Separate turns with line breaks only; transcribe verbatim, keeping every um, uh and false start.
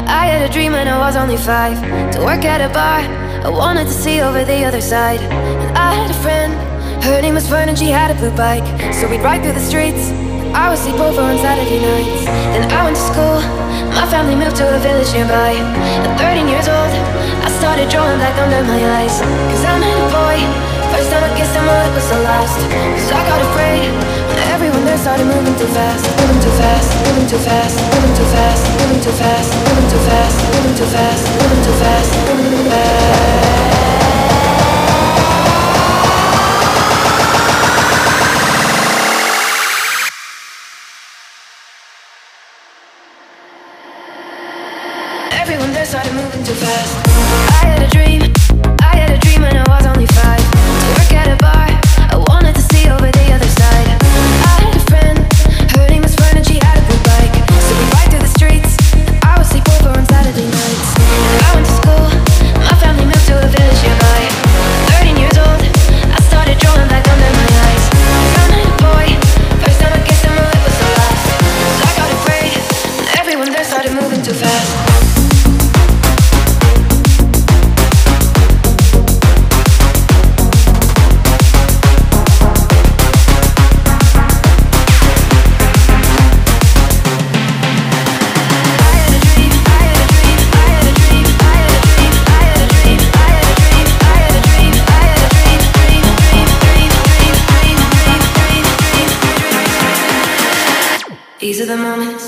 I had a dream when I was only five, to work at a bar. I wanted to see over the other side. And I had a friend, her name was Fern, and she had a blue bike. So we'd ride through the streets, I would sleep over on Saturday nights. Then I went to school, my family moved to a village nearby. At thirteen years old, I started drawing black under my eyes. Cause I met a boy, first time I kissed him, well it was the last. Cause I got afraid when everyone there started moving too fast. Moving too fast, moving too fast, moving too fast, moving too fast, moving too fast, moving too fast, moving too fast, moving too fast. Everyone there started moving too fast. I had a dream, I had a dream when I was only five, to work at a bar, I wanted to see over the other side. I had a friend, her name was Fern, and she had a blue bike. So we'd ride through the streets, I would sleep over on Saturday nights. I went to school, my family moved to a village nearby. Thirteen years old, I started drawing black under my eyes. Cause I met a boy, first time I kissed him, well it was the last. So I got afraid when everyone there started moving too fast. These are the moments